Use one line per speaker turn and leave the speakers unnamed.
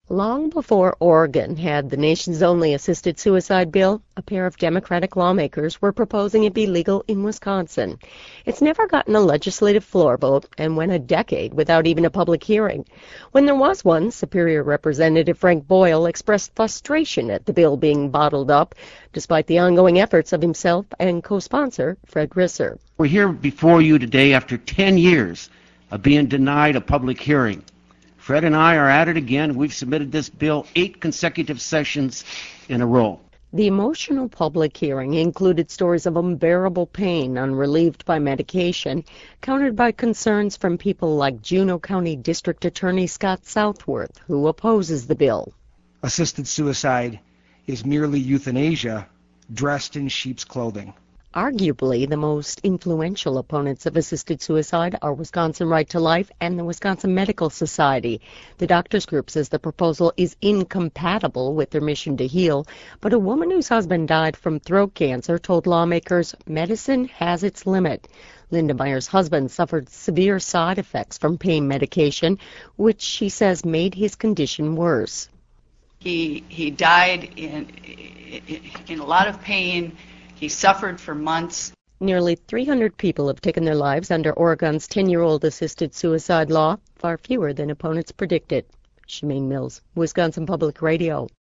Long before Oregon had the nation's only assisted suicide bill, a pair of Democratic lawmakers were proposing it be legal in Wisconsin. It's never gotten a legislative floor vote and went a decade without even a public hearing. When there was one, Superior Representative Frank Boyle expressed frustration at the bill being bottled up, despite the ongoing efforts of himself and co-sponsor Fred Risser.
We're here before you today after 10 years of being denied a public hearing. Fred and I are at it again. We've submitted this bill 8 consecutive sessions in a row.
The emotional public hearing included stories of unbearable pain unrelieved by medication, countered by concerns from people like Juneau County District Attorney Scott Southworth, who opposes the bill.
Assisted suicide is merely euthanasia dressed in sheep's clothing.
Arguably, the most influential opponents of assisted suicide are Wisconsin Right to Life and the Wisconsin Medical Society. The doctors group says the proposal is incompatible with their mission to heal, but a woman whose husband died from throat cancer told lawmakers medicine has its limit. Linda Meyer's husband suffered severe side effects from pain medication, which she says made his condition worse.
He died in a lot of pain. He suffered for months.
Nearly 300 people have taken their lives under Oregon's 10-year-old assisted suicide law, far fewer than opponents predicted. Shemaine Mills, Wisconsin Public Radio.